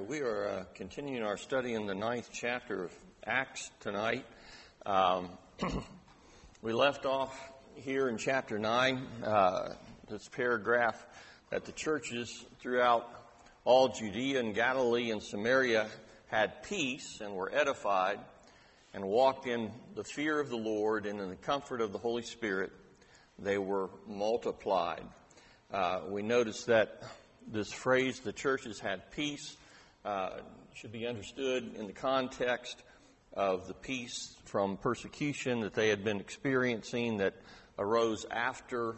We are continuing our study in the 9th chapter of Acts tonight. We left off here in chapter 9, this paragraph, that the churches throughout all Judea and Galilee and Samaria had peace and were edified and walked in the fear of the Lord and in the comfort of the Holy Spirit. They were multiplied. We noticed that this phrase, the churches had peace, should be understood in the context of the peace from persecution that they had been experiencing that arose after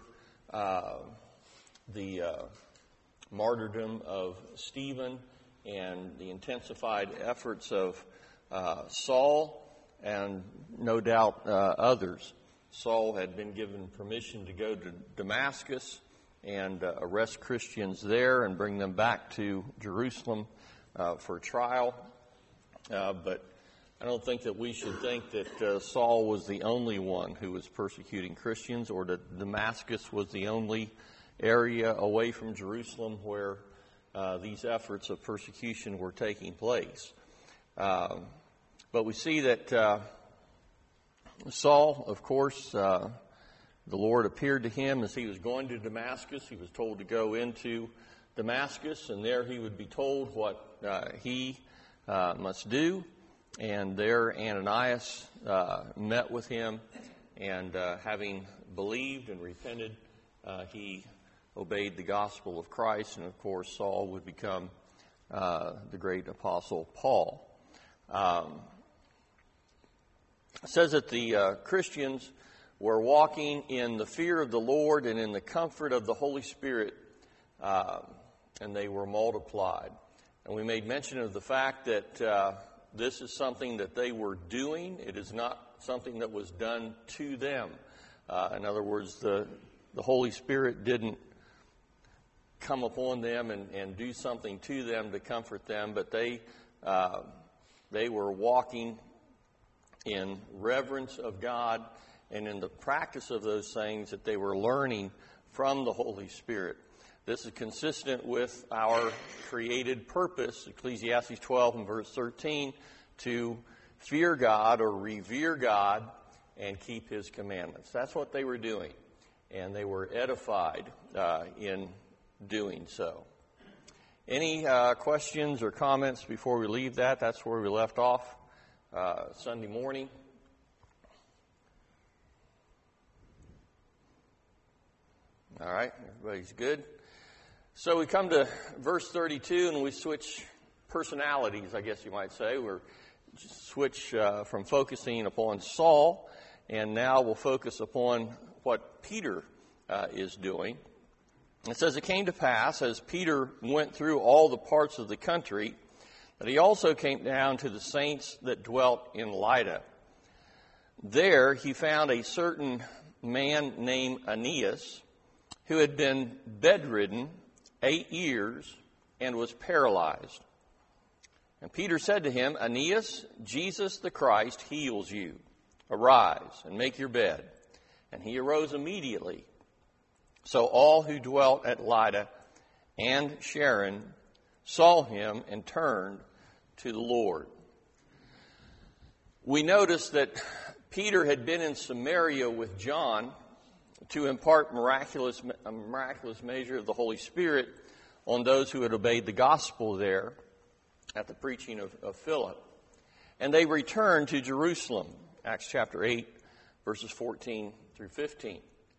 the martyrdom of Stephen and the intensified efforts of Saul and no doubt others. Saul had been given permission to go to Damascus and arrest Christians there and bring them back to Jerusalem for trial. But I don't think that we should think that Saul was the only one who was persecuting Christians, or that Damascus was the only area away from Jerusalem where these efforts of persecution were taking place. But we see that Saul, of course, the Lord appeared to him as he was going to Damascus. He was told to go into Damascus, and there he would be told what he must do. And there Ananias met with him, and having believed and repented, he obeyed the gospel of Christ. And of course, Saul would become the great apostle Paul. It says that the Christians were walking in the fear of the Lord and in the comfort of the Holy Spirit, and they were multiplied. And we made mention of the fact that this is something that they were doing. It is not something that was done to them. In other words, the Holy Spirit didn't come upon them and do something to them to comfort them, but they were walking in reverence of God and in the practice of those things that they were learning from the Holy Spirit. This is consistent with our created purpose, Ecclesiastes 12 and verse 13, to fear God or revere God and keep His commandments. That's what they were doing, and they were edified in doing so. Any questions or comments before we leave that? That's where we left off Sunday morning. All right, everybody's good. So we come to verse 32 and we switch personalities, I guess you might say. We're switch from focusing upon Saul, and now we'll focus upon what Peter is doing. It says, it came to pass, as Peter went through all the parts of the country, that he also came down to the saints that dwelt in Lydda. There he found a certain man named Aeneas, who had been bedridden 8 years and was paralyzed. And Peter said to him, Aeneas, Jesus the Christ heals you. Arise and make your bed. And he arose immediately. So all who dwelt at Lydda and Sharon saw him and turned to the Lord. We notice that Peter had been in Samaria with John to impart a miraculous measure of the Holy Spirit on those who had obeyed the gospel there at the preaching of Philip. And they returned to Jerusalem, Acts chapter 8, verses 14 through 15.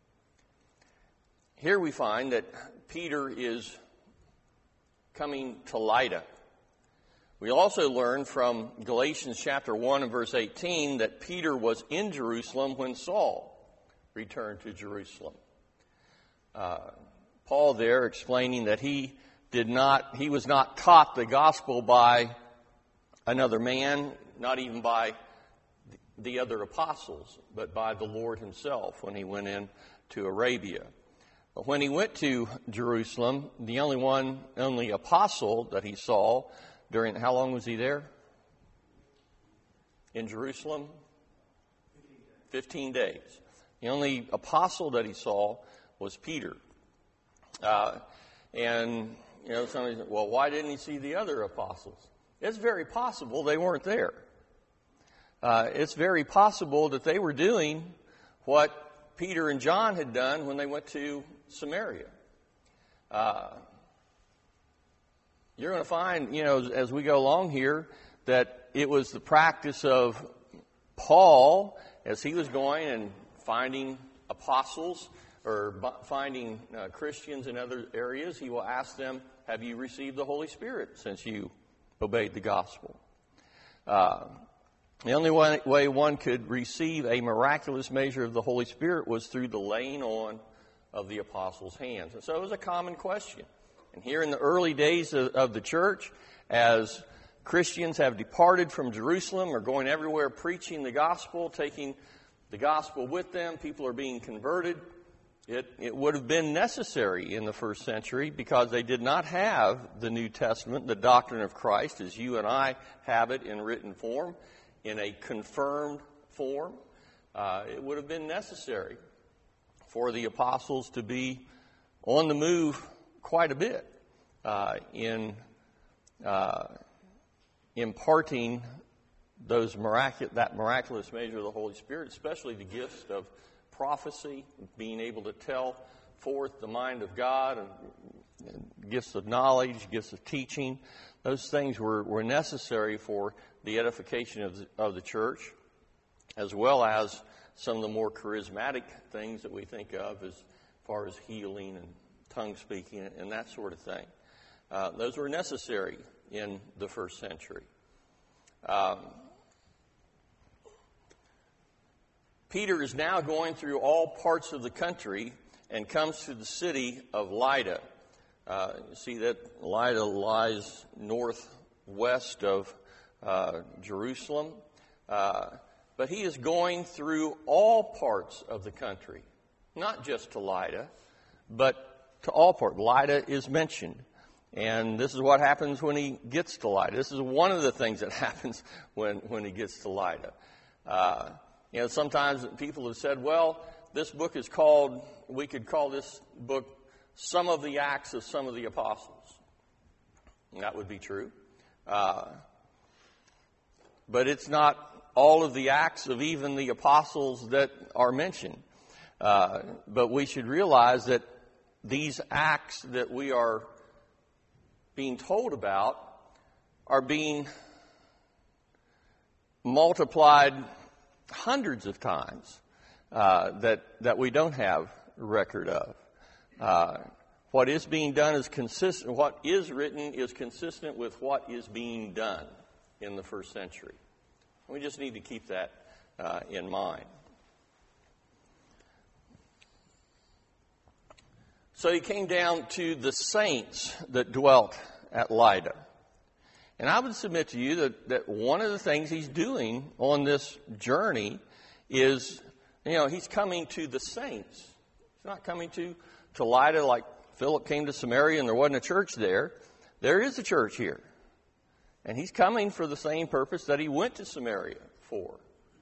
Here we find that Peter is coming to Lydda. We also learn from Galatians chapter 1 and verse 18 that Peter was in Jerusalem when Saul returned to Jerusalem. Paul there explaining that he was not taught the gospel by another man, not even by the other apostles, but by the Lord himself when he went in to Arabia. But when he went to Jerusalem, the only apostle that he saw during, how long was he there? In Jerusalem? 15 days. The only apostle that he saw was Peter. And somebody said, well, why didn't he see the other apostles? It's very possible they weren't there. It's very possible that they were doing what Peter and John had done when they went to Samaria. You're going to find, as we go along here, that it was the practice of Paul, as he was going and finding apostles or finding Christians in other areas, he will ask them, have you received the Holy Spirit since you obeyed the gospel? The only way one could receive a miraculous measure of the Holy Spirit was through the laying on of the apostles' hands. And so it was a common question. And here in the early days of the church, as Christians have departed from Jerusalem, are going everywhere preaching the gospel, taking the gospel with them, people are being converted. It would have been necessary in the first century because they did not have the New Testament, the doctrine of Christ, as you and I have it in written form, in a confirmed form. It would have been necessary for the apostles to be on the move quite a bit in imparting that miraculous measure of the Holy Spirit, especially the gifts of prophecy, being able to tell forth the mind of God, and gifts of knowledge, gifts of teaching. Those things were necessary for the edification of the church, as well as some of the more charismatic things that we think of as far as healing and tongue speaking and that sort of thing. Those were necessary in the first century. Peter is now going through all parts of the country and comes to the city of Lydda. You see that Lydda lies northwest of Jerusalem. But he is going through all parts of the country, not just to Lydda, but to all parts. Lydda is mentioned. And this is what happens when he gets to Lydda. This is one of the things that happens when he gets to Lydda. Sometimes people have said, well, this book is called, we could call this book Some of the Acts of Some of the Apostles. And that would be true. But it's not all of the acts of even the apostles that are mentioned. But we should realize that these acts that we are being told about are being multiplied hundreds of times that we don't have record of. What is being done is consistent. What is written is consistent with what is being done in the first century. We just need to keep that in mind. So he came down to the saints that dwelt at Lydda. And I would submit to you that one of the things he's doing on this journey is, he's coming to the saints. He's not coming to Lydda like Philip came to Samaria and there wasn't a church there. There is a church here. And he's coming for the same purpose that he went to Samaria for.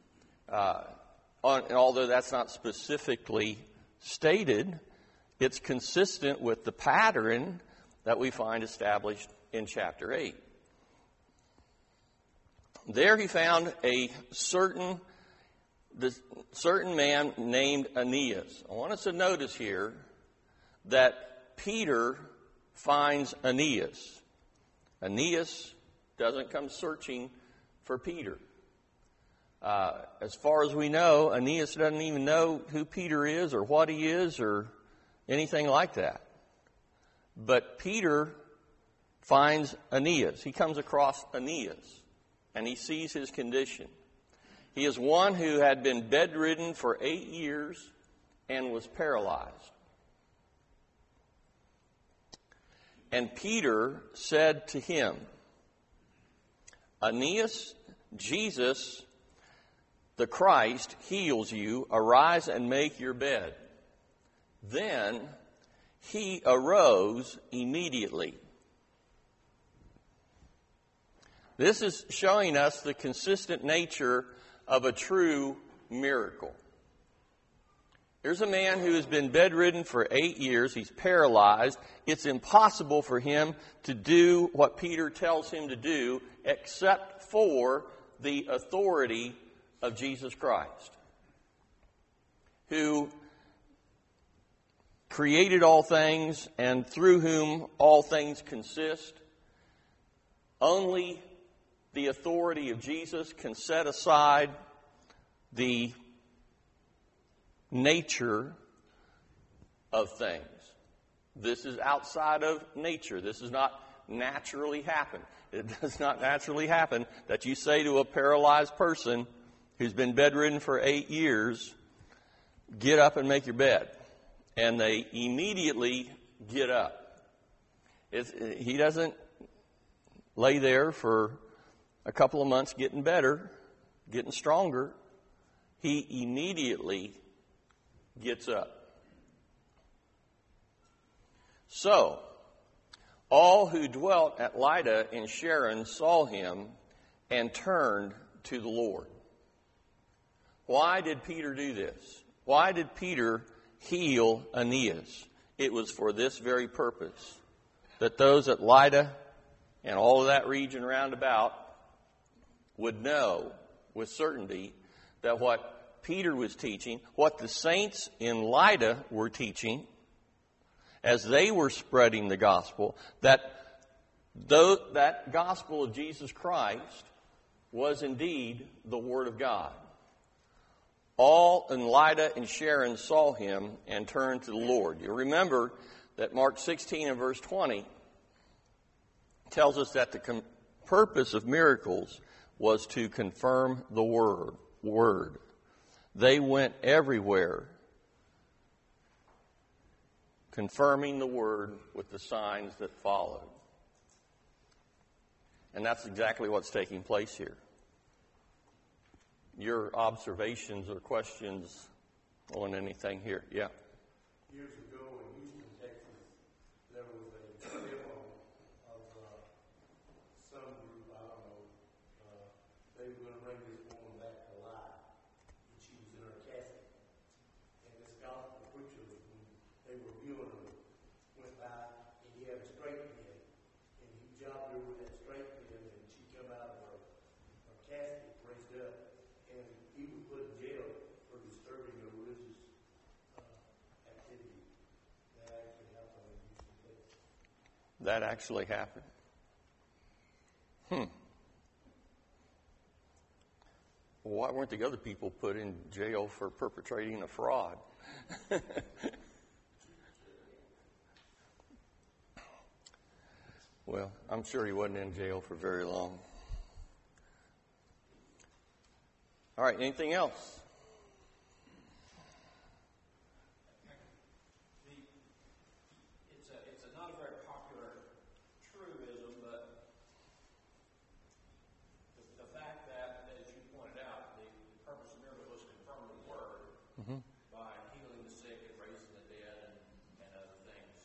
And although that's not specifically stated, it's consistent with the pattern that we find established in chapter 8. There he found a certain man named Aeneas. I want us to notice here that Peter finds Aeneas. Aeneas doesn't come searching for Peter. As far as we know, Aeneas doesn't even know who Peter is or what he is or anything like that. But Peter finds Aeneas. He comes across Aeneas, and he sees his condition. He is one who had been bedridden for 8 years and was paralyzed. And Peter said to him, Aeneas, Jesus, the Christ, heals you. Arise and make your bed. Then he arose immediately. This is showing us the consistent nature of a true miracle. Here's a man who has been bedridden for 8 years. He's paralyzed. It's impossible for him to do what Peter tells him to do except for the authority of Jesus Christ, who created all things and through whom all things consist. Only the authority of Jesus can set aside the nature of things. This is outside of nature. This does not naturally happen. It does not naturally happen that you say to a paralyzed person who's been bedridden for 8 years, get up and make your bed. And they immediately get up. He doesn't lay there for a couple of months getting better, getting stronger. He immediately gets up. So, all who dwelt at Lydda and Sharon saw him and turned to the Lord. Why did Peter do this? Why did Peter heal Aeneas? It was for this very purpose, that those at Lydda and all of that region round about would know with certainty that what Peter was teaching, what the saints in Lydda were teaching, as they were spreading the gospel, that gospel of Jesus Christ was indeed the Word of God. All in Lydda and Sharon saw him and turned to the Lord. You remember that Mark 16 and verse 20 tells us that the purpose of miracles was to confirm the word. They went everywhere confirming the word with the signs that followed. And that's exactly what's taking place here. Your observations or questions on anything here? Yeah. Years ago in Houston, Texas, there was a demo of some group, I don't know, they were going to bring this woman back to life. And she was in her casket. And this gospel preacher, when they were viewing her, went by, and he had a straight head. And he jumped her with that straight head, and she came out of her casket, raised up. And he was put in jail for disturbing a religious activity. That actually happened in Houston, Texas. That actually happened. Well, why weren't the other people put in jail for perpetrating a fraud? Well, I'm sure he wasn't in jail for very long. All right, anything else? It's not a very popular truism, but the fact that, as you pointed out, the purpose of miracle was to confirm the word by healing the sick and raising the dead and other things.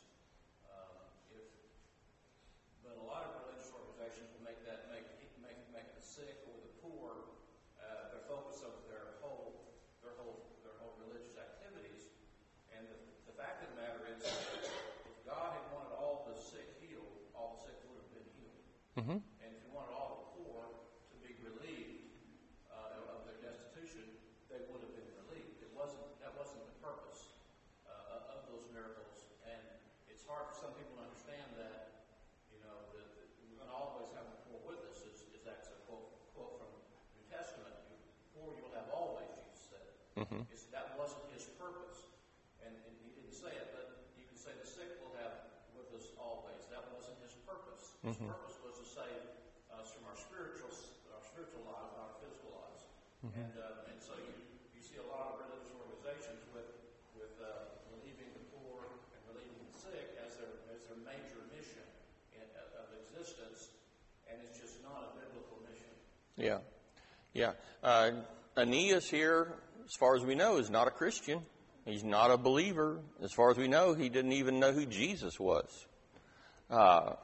But a lot of religious organizations will make the sick or the poor their focus of their whole religious activities. And the fact of the matter is, if God had wanted all the sick healed, all the sick would have been healed. Mm-hmm. And if He wanted all the poor to be relieved of their destitution, they would have been relieved. That wasn't the purpose of those miracles. And it's hard for some people to understand that. You know, that we're going to always have the poor with us. Is that's a quote from the New Testament. Poor you'll have always, Jesus said. Mm-hmm. That wasn't His purpose. And He didn't say it, but you can say the sick will have with us always. That wasn't His purpose. His purpose was to save us from our spiritual lives, not our physical lives. Mm-hmm. And so you see a lot of religious organizations with relieving the poor and relieving the sick as their major mission of existence, and it's just not a biblical mission. Yeah. Yeah. Aeneas here, as far as we know, is not a Christian. He's not a believer. As far as we know, he didn't even know who Jesus was. I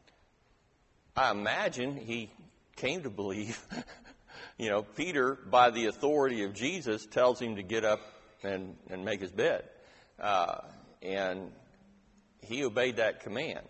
imagine he came to believe. Peter, by the authority of Jesus, tells him to get up and make his bed. And he obeyed that command.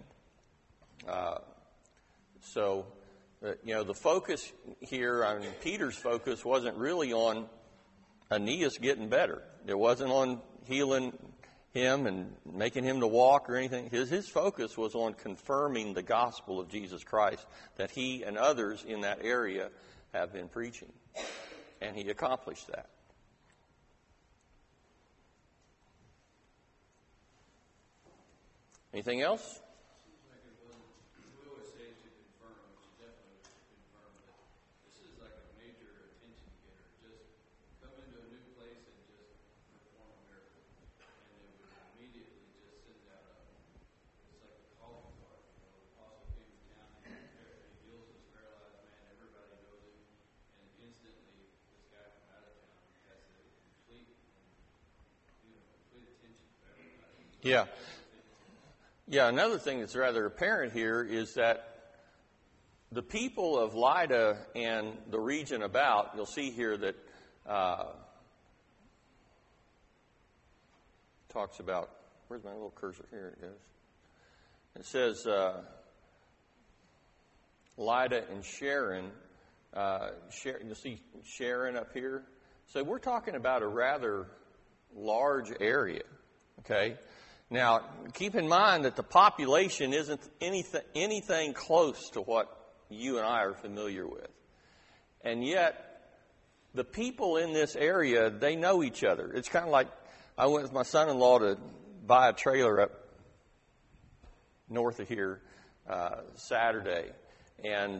The focus here, Peter's focus wasn't really on Aeneas getting better. It wasn't on healing him and making him to walk or anything. His focus was on confirming the gospel of Jesus Christ that he and others in that area have been preaching. And he accomplished that. Anything else? We always say to confirm, which definitely was to confirm, but this is like a major attention getter. Just come into a new place and just perform a miracle. And it would immediately just send out it's like a calling card. The apostle came to town and he heals this paralyzed man. Everybody knows him. And instantly, this guy from out of town has the complete attention of everybody. Yeah. Yeah, another thing that's rather apparent here is that the people of Lydda and the region about, you'll see here that talks about, where's my little cursor? Here it goes. It says Lydda and Sharon. You'll see Sharon up here. So we're talking about a rather large area, okay? Now, keep in mind that the population isn't anything close to what you and I are familiar with. And yet, the people in this area, they know each other. It's kind of like I went with my son-in-law to buy a trailer up north of here Saturday. And,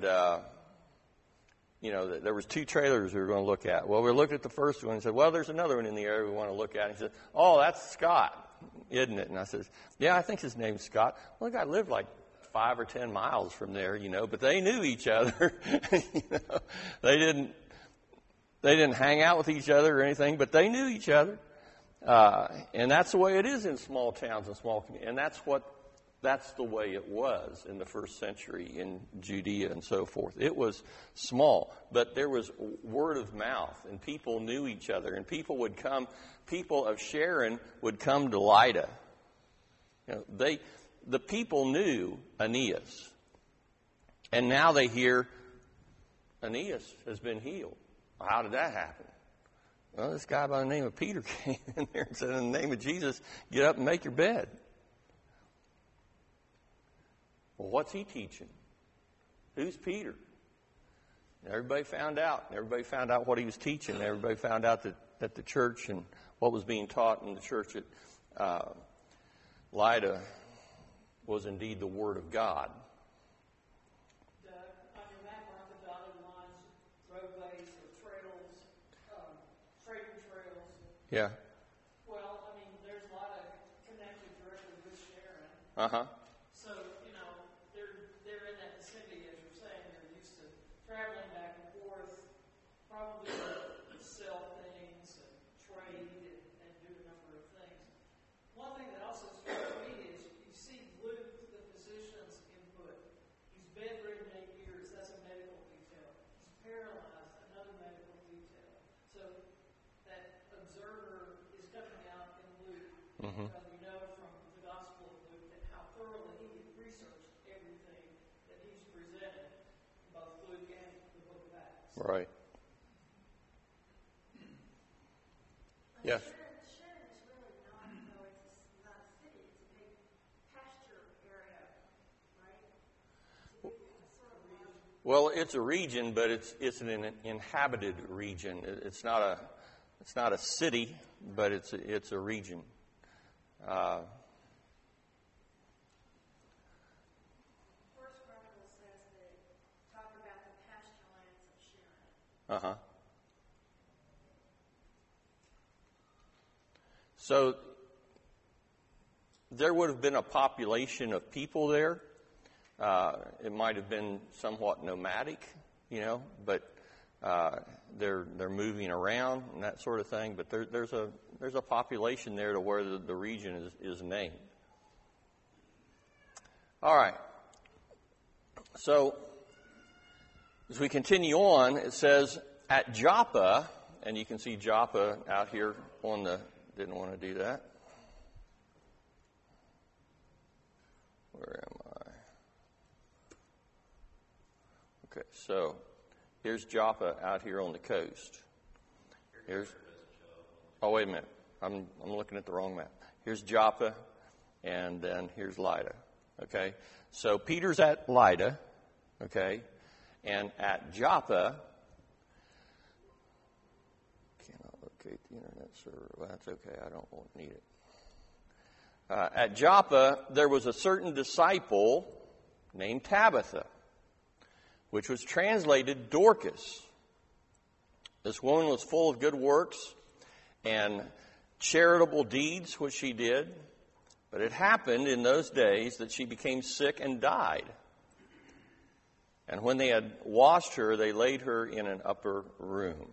there was 2 trailers we were going to look at. Well, we looked at the first one and said, well, there's another one in the area we want to look at. And he said, oh, that's Scott, isn't it? And I said, yeah, I think his name's Scott. Well, the guy lived like 5 or 10 miles from there, but they knew each other. They didn't hang out with each other or anything, but they knew each other. And that's the way it is in small towns and small communities. And that's the way it was in the first century in Judea and so forth. It was small, but there was word of mouth, and people knew each other. And people of Sharon would come to Lydda. The people knew Aeneas. And now they hear Aeneas has been healed. Well, how did that happen? Well, this guy by the name of Peter came in there and said, in the name of Jesus, get up and make your bed. Well, what's he teaching? Who's Peter? And everybody found out. Everybody found out what he was teaching. Everybody found out that the church and what was being taught in the church at Lydda was indeed the Word of God. On your map, aren't the dotted lines roadways or trails, trading trails? Yeah. Well, there's a lot of connected directly with Sharon. Uh-huh. So, they're in that vicinity, as you're saying. They're used to traveling back and forth, probably to sell things and trade and do a number of things. One thing that also strikes me is you see Luke, the physician's input. He's bedridden 8 years. That's a medical detail. He's paralyzed, another medical detail. So that observer is coming out in Luke. Mm-hmm. Because we know from the Gospel of Luke that how thoroughly he researched everything that he's presented in both Luke and the book of Acts. Right. Yes. Sharon is really not, it's not a city, it's a big pasture area, right? It's a big sort of region. Well, it's a region, but it's an inhabited region. It's not a city, but it's a region. First Chronicles says they talk about the pasture lands of Sharon. Uh-huh. So there would have been a population of people there. It might have been somewhat nomadic, but they're moving around and that sort of thing. But there's a population there to where the region is named. All right. So as we continue on, it says at Joppa, and you can see Joppa out here on the didn't want to do that. Where am I? Okay, so here's Joppa out here on the coast. Oh, wait a minute. I'm looking at the wrong map. Here's Joppa, and then here's Lydda. Okay, so Peter's at Lydda. Okay, and at Joppa. Cannot locate the internet server. Well, that's okay. I don't need it. At Joppa, there was a certain disciple named Tabitha, which was translated Dorcas. This woman was full of good works and charitable deeds, which she did. But it happened in those days that she became sick and died. And when they had washed her, they laid her in an upper room.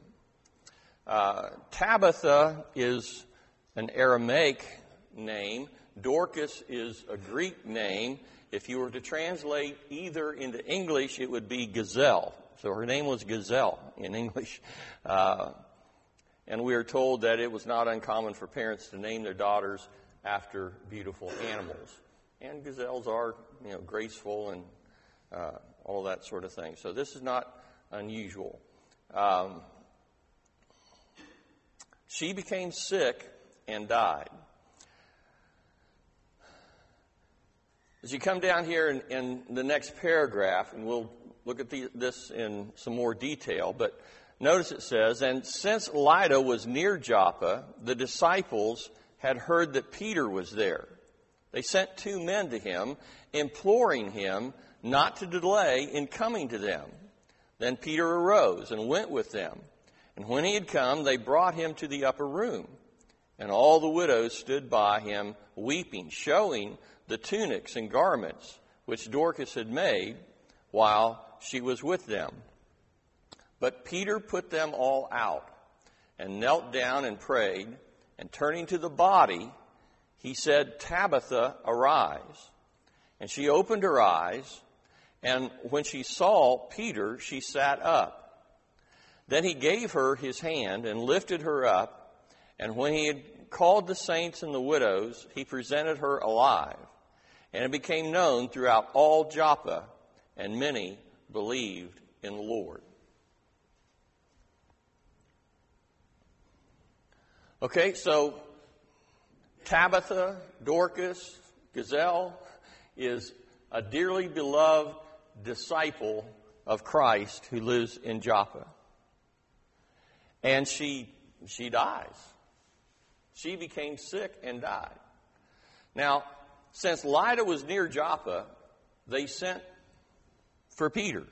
Tabitha is an Aramaic name. Dorcas is a Greek name. If you were to translate either into English, it would be Gazelle. So her name was Gazelle in English. And we are told that it was not uncommon for parents to name their daughters after beautiful animals. And gazelles are, graceful and all that sort of thing. So this is not unusual. She became sick and died. As you come down here in the next paragraph, and we'll look at this in some more detail, but notice it says, and since Lydda was near Joppa, the disciples had heard that Peter was there. They sent 2 men to him, imploring him not to delay in coming to them. Then Peter arose and went with them. And when he had come, they brought him to the upper room. And all the widows stood by him, weeping, showing the tunics and garments which Dorcas had made while she was with them. But Peter put them all out and knelt down and prayed. And turning to the body, he said, Tabitha, arise. And she opened her eyes, and when she saw Peter, she sat up. Then he gave her his hand and lifted her up, and when he had called the saints and the widows, he presented her alive. And it became known throughout all Joppa, and many believed in the Lord. Okay, so Tabitha, Dorcas, Gazelle is a dearly beloved disciple of Christ who lives in Joppa. And she dies. She became sick and died. Now, since Lydda was near Joppa, they sent for Peter.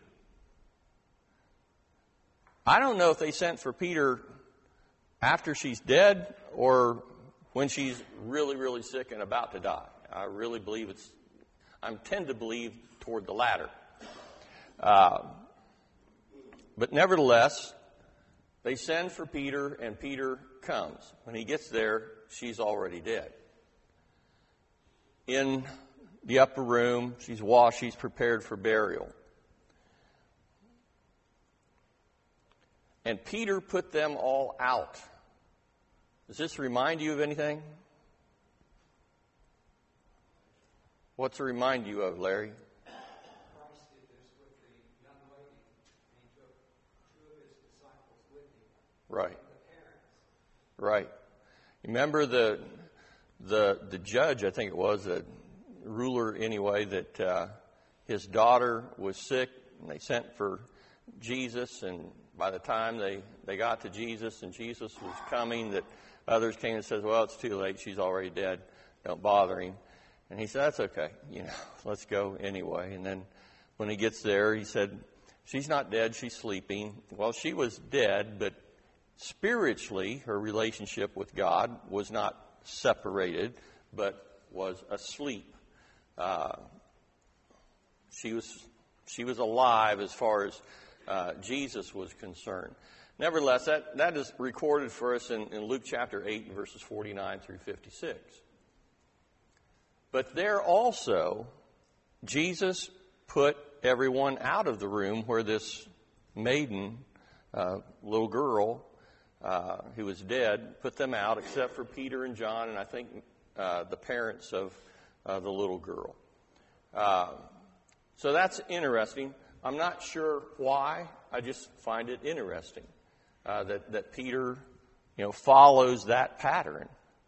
I don't know if they sent for Peter after she's dead or when she's really, really sick and about to die. I really believe I tend to believe toward the latter. But nevertheless, they send for Peter, and Peter comes. When he gets there, she's already dead. In the upper room, she's washed, she's prepared for burial. And Peter put them all out. Does this remind you of anything? What's it remind you of, Larry? Christ did this with the young lady, and he took 2 of his disciples with him. Right. The parents. Right. Remember the judge, I think it was, a ruler anyway, that his daughter was sick, and they sent for Jesus, and by the time they got to Jesus and Jesus was coming, that others came and said, well, it's too late, she's already dead, don't bother him. And he said, that's okay, let's go anyway. And then when he gets there, he said, she's not dead, she's sleeping. Well, she was dead, but spiritually, her relationship with God was not separated, but was asleep. She was alive as far as Jesus was concerned. Nevertheless, that is recorded for us in Luke chapter 8, verses 49 through 56. But there also, Jesus put everyone out of the room where this maiden, little girl, who was dead, put them out except for Peter and John and I think the parents of the little girl. So that's interesting. I'm not sure why. I just find it interesting that Peter, follows that pattern.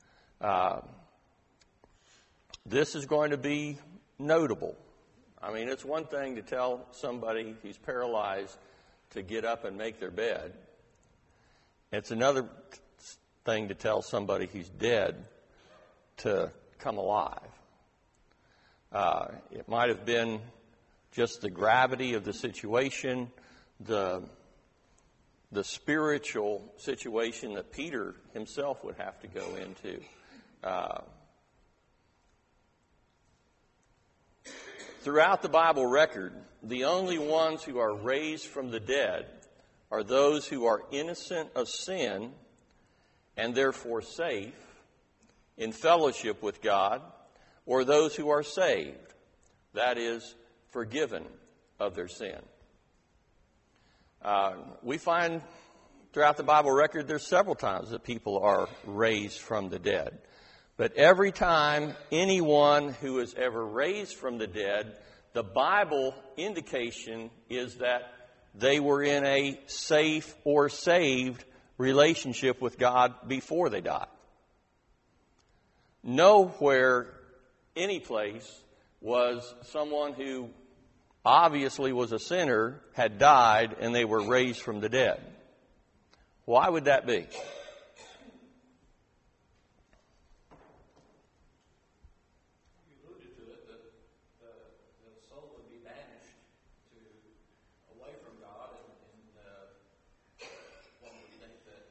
This is going to be notable. I mean, it's one thing to tell somebody who's paralyzed to get up and make their bed. It's another thing to tell somebody who's dead to come alive. It might have been just the gravity of the situation, the spiritual situation that Peter himself would have to go into. Throughout the Bible record, the only ones who are raised from the dead are those who are innocent of sin and therefore safe, in fellowship with God, or those who are saved, that is, forgiven of their sin. We find throughout the Bible record there's several times that people are raised from the dead. But every time anyone who is ever raised from the dead, the Bible indication is that they were in a safe or saved relationship with God before they died. Nowhere, any place, was someone who obviously was a sinner, had died, and they were raised from the dead. Why would that be? You alluded to it, that the soul would be banished away from God, and one would think that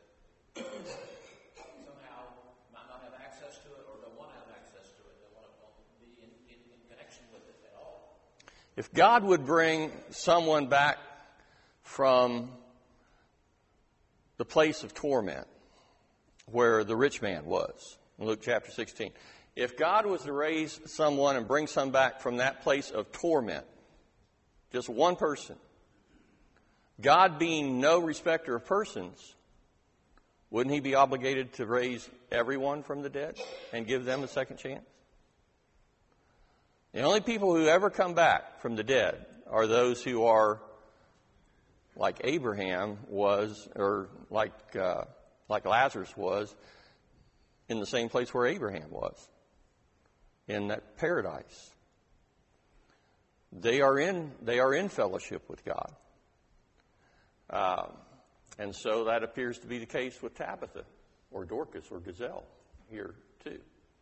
somehow might not have access to it, or don't want to have access to it. They want to be in connection with it at all. If God would bring someone back from the place of torment where the rich man was, in Luke chapter 16, if God was to raise someone and bring some back from that place of torment, just one person, God being no respecter of persons, wouldn't he be obligated to raise everyone from the dead and give them a second chance? The only people who ever come back from the dead are those who are like Abraham was, or like Lazarus was, in the same place where Abraham was, in that paradise. They are in fellowship with God. And so that appears to be the case with Tabitha or Dorcas or Gazelle here too.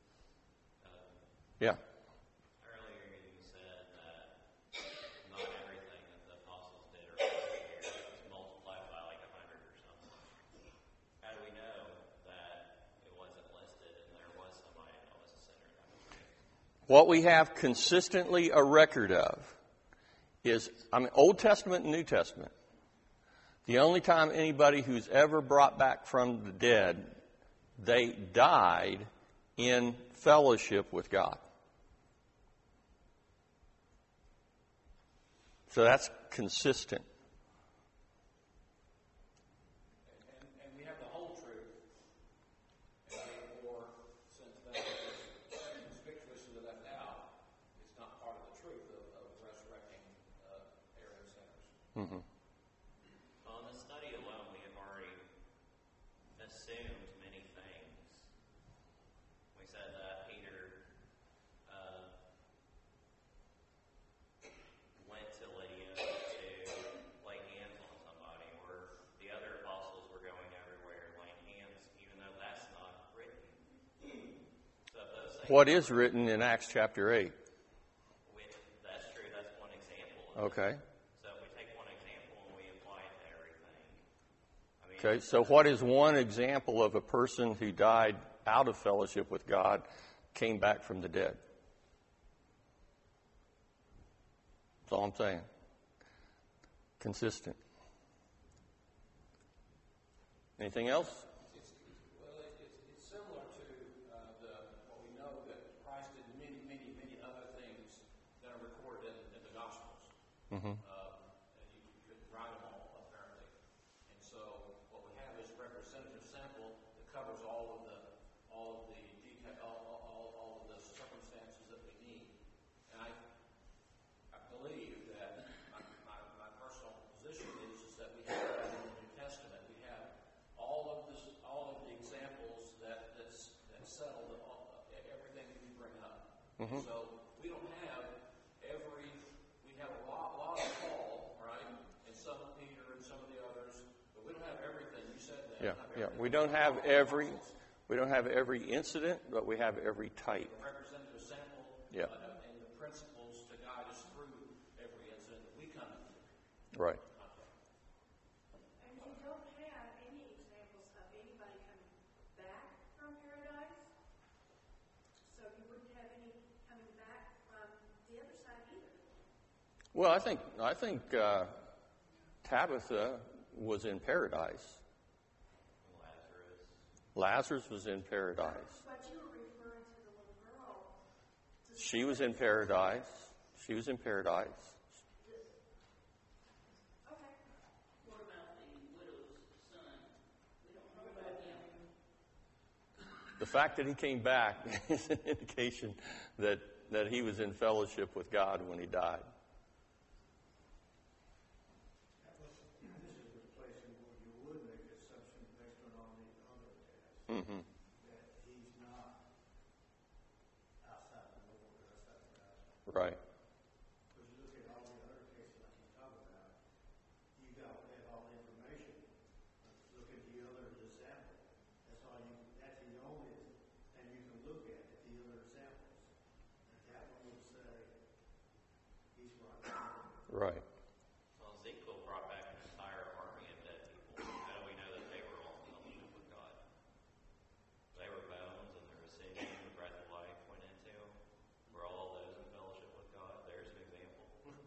Yeah. Earlier you said that not everything that the apostles did or was multiplied by like 100 or something. How do we know that it wasn't listed and there was somebody that was a sinner? What we have consistently a record of is, Old Testament and New Testament. The only time anybody who's ever brought back from the dead, they died in fellowship with God. So that's consistent. And we have the whole truth. And therefore, since that is conspicuously left out, it's not part of the truth of resurrecting erring sinners. Mm-hmm. Well, in the study alone, we have already assumed many things. We said that Peter went to Lydia to lay hands on somebody, or the other apostles were going everywhere laying hands, even though that's not written. So if those things, What is written in Acts chapter 8? that's true. That's one example. Of Okay. it. So if we take one example and we apply it to everything. Okay, so what is one example of a person who died out of fellowship with God, came back from the dead? That's all I'm saying. Consistent. Anything else? It's similar to what we know that Christ did many, many, many other things that are recorded in the Gospels. Mm-hmm. And you couldn't write them all, apparently. And so what we have is representative covers all of the detail, all of the circumstances that we need. And I believe that my personal position is that we have that in the New Testament. We have all of the examples that settle everything that we bring up. Mm-hmm. So we don't have we have a lot of Paul, right, and some of Peter and some of the others, but we don't have everything. You said that. Yeah. We don't have every incident, but we have every type. A representative sample. Yeah. And the principles to guide us through every incident that we come into. Right. And you don't have any examples of anybody coming back from paradise, so you wouldn't have any coming back from the other side either. Well, I think Tabitha was in paradise. Lazarus was in paradise. But you were referring to the little girl. She was in paradise. She was in paradise. Okay. What about the widow's son? We don't know about him. The fact that he came back is an indication that he was in fellowship with God when he died. This is the place where you would make an assumption based on all the other tests Mm-hmm. that he's not outside the Lord or outside the gospel. Right. Because you look at all the other cases like you talk about, you got to have all the information. Look at the other example. That's the only thing you can look at the other examples. And that one would say he's right. Right. Well, Ezekiel brought back an entire army of dead people. How do we know that they were all in fellowship with God? They were bones, and there was Simeon, the breath of life went into. Were all of those in fellowship with God? There's an example.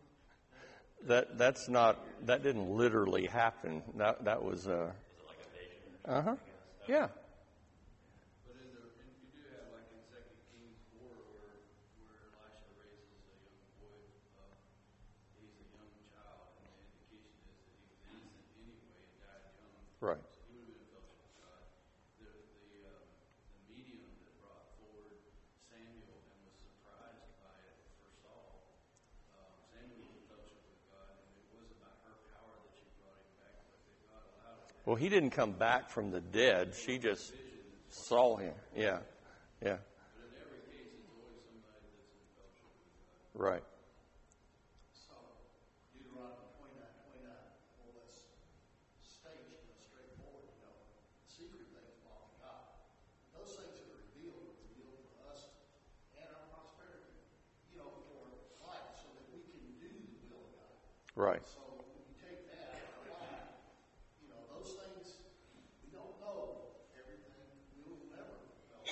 That didn't literally happen. That was Was it like a vision? Uh-huh. I guess? Yeah. But you do have, like in 2 Kings 4, where Elisha raises a young boy. He's a young child, and the indication is that he was innocent anyway and died young. Right. So he would have been in fellowship with God. The medium that brought forward Samuel and was surprised by it for Saul. Samuel was in fellowship with God, and it wasn't by her power that she brought him back, but that God allowed it. Well, he didn't come back from the dead. She just saw him. Yeah. Yeah. But in every case, it's always somebody that's in fellowship with God. Right. So, Deuteronomy 29, well, let's state, straightforward, secret things belong to God. Those things that are revealed for us and our prosperity, for life, so that we can do the will of God. Right. So, when you take that and apply, those things, we don't know everything, we will never know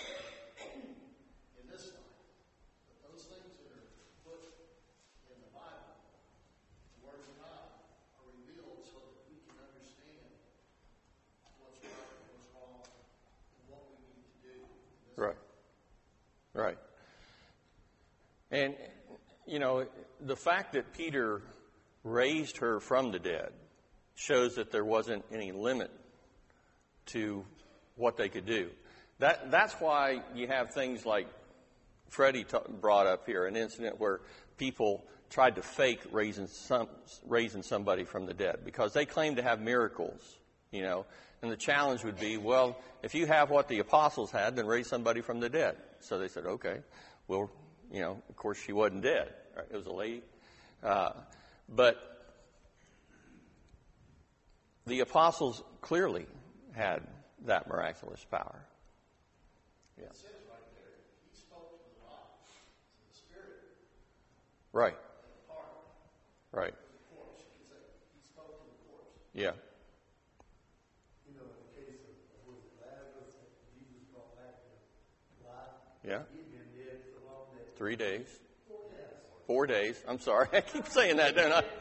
in this life. But those things that are put in the Bible, the Word of God, are revealed so that we can understand what's right and what's wrong and what we need to do. Right. Right. And, the fact that Peter raised her from the dead shows that there wasn't any limit to what they could do. That's why you have things like Freddie brought up here, an incident where people tried to fake raising somebody from the dead because they claimed to have miracles, and the challenge would be, well, if you have what the apostles had, then raise somebody from the dead. So they said, okay, well, of course she wasn't dead. Right? It was a lady. But the apostles clearly had that miraculous power. Yeah. It says right there, he spoke to the rock, to the spirit, Right. and the heart, Right. the corpse. He spoke to the corpse. Yeah. In the case of Lazarus, that Jesus brought back to life. Yeah. He'd been dead so long that 3 days. 4 days. 4 days. I'm sorry. I keep saying that, don't I?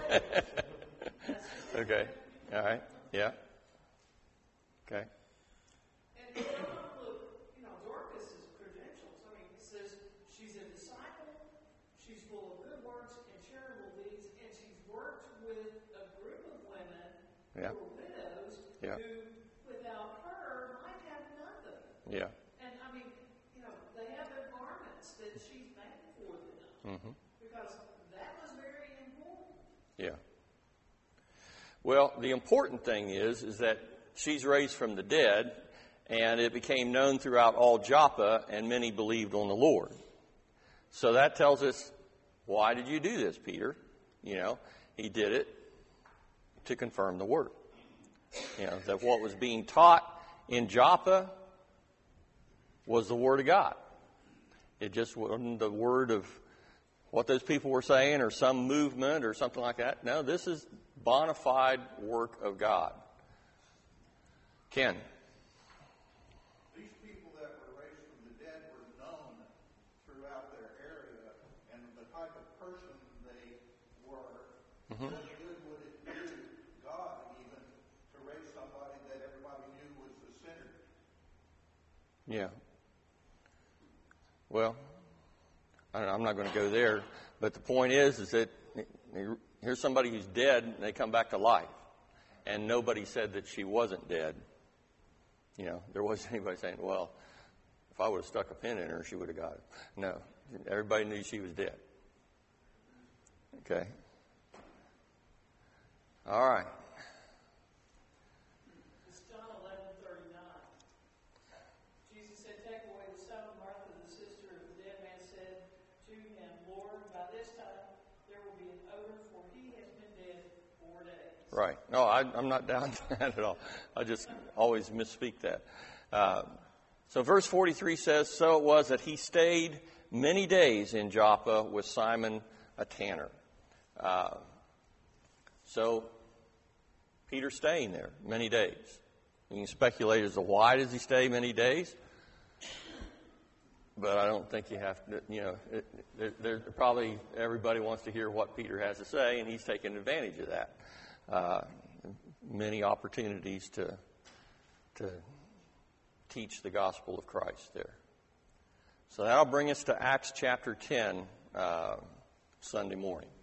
Okay. All right. Yeah. Okay. And when I look, Dorcas' credentials, it says she's a disciple, she's full of good works and charitable deeds, and she's worked with a group of women Yeah. who are widows Yeah. who, without her, might have Yeah. And I mean, they have their garments that she's made for them. Mm-hmm. Because that was very important. Yeah. Well, the important thing is that she's raised from the dead, and it became known throughout all Joppa, and many believed on the Lord. So that tells us, why did you do this, Peter? He did it to confirm the word. That what was being taught in Joppa was the word of God. It just wasn't the word of what those people were saying or some movement or something like that. No, this is bona fide work of God. Ken. These people that were raised from the dead were known throughout their area, and the type of person they were. Mm-hmm. What good would it do God even to raise somebody that everybody knew was a sinner? Yeah. Well, I'm not going to go there, but the point is that here's somebody who's dead, and they come back to life. And nobody said that she wasn't dead. There wasn't anybody saying, well, if I would have stuck a pin in her, she would have got it. No, everybody knew she was dead. Okay. All right. It's John 11:39. Jesus said, "Take away the stone." Martha, the sister of the dead man, said to him, "Lord, by this time there will be an odor, for he has been dead 4 days." Right. No, I'm not down to that at all. I just always misspeak that. So verse 43 says, "So it was that he stayed many days in Joppa with Simon a tanner." So Peter's staying there many days. You can speculate as to why does he stay many days, but I don't think you have to. Probably everybody wants to hear what Peter has to say, and he's taking advantage of that. Many opportunities to teach the gospel of Christ there. So that'll bring us to Acts chapter 10 Sunday morning.